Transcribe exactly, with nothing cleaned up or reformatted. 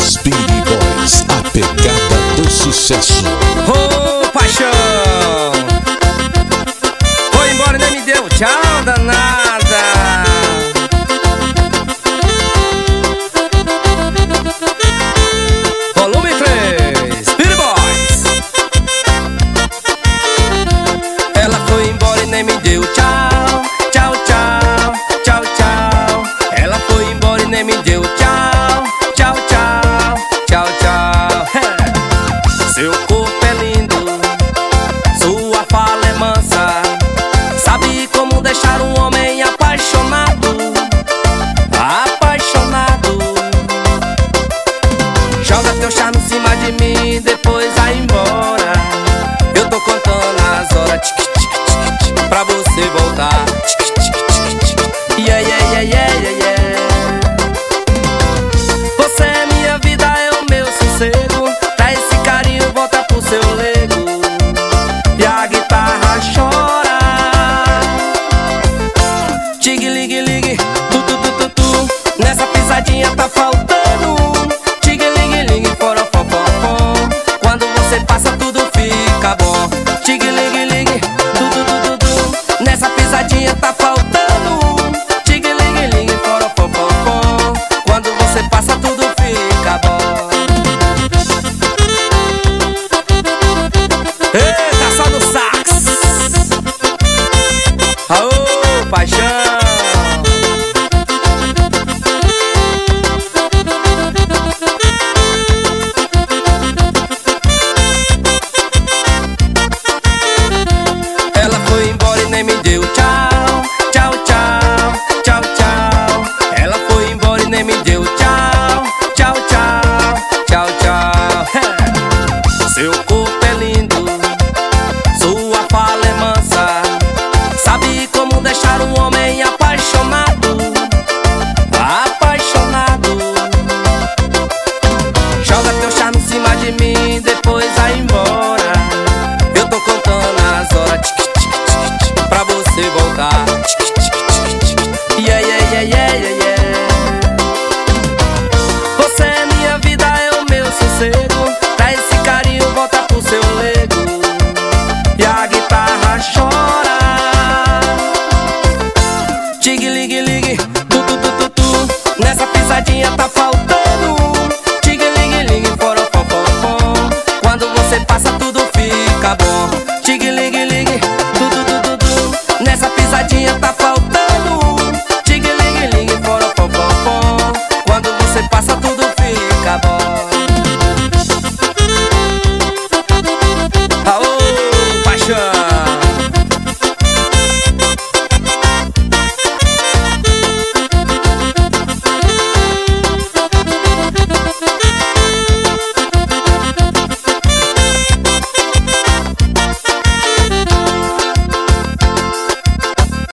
Speedy Boys, a pegada do sucesso. Ô, paixão, foi embora e nem me deu tchau danada. Volume três, Speedy Boys. Ela foi embora e nem me deu tchau, tchau, tchau, tchau, tchau. Ela foi embora e nem me deu tchau, tchau, tchau, tchau, tchau. Seu corpo é lindo, sua fala é mansa, sabe como deixar um homem apaixonado, apaixonado. Joga teu charme em cima de mim, depois vai embora. Eu tô contando as horas, tic, tic, tic, tic, pra você voltar. Tic, tic, tic, tic. Yeah, yeah, yeah, yeah, yeah, yeah. Você é minha vida, é o meu sossego. Dá esse carinho, volta pro seu lego. E a guitarra chora. Tig, ligue, ligue, tu, tu, tu, tu, tu. Nessa pisadinha tá faltando. Tig, ligue, ligue, forofó, fofó. Quando você passa tudo fica bom. Tig, ligue, ligue, tu, tu, tu, tu, tu. Nessa pisadinha tá faltando. Tig, ligue, ligue, forofó, fofó. Quando você passa tudo fica bom. Eita, só no sax. Aô, paixão. Ela foi embora e nem me deu tchau, tchau, tchau, tchau, tchau. Ela foi embora e nem me deu tchau, tchau, tchau, tchau, tchau. Seu corpo é lindo, sua fala é mansa, sabe como deixar um homem apaixonado, apaixonado. Joga teu charme em cima de mim, depois vai embora. Eu tô contando as horas, tic, tic, tic, tic, pra você voltar. Tic, tic, tic, tic. Yeah, yeah, yeah, yeah, yeah, yeah. Você é minha vida, é o meu sossego. Dá esse carinho, volta pro seu lego. E a guitarra chora. Tig, ligue, ligue, tu, tu, tu, tu, tu. Nessa pisadinha tá faltando. Tig, ligue, ligue, forofó, fofó. Quando você passa tudo fica bom.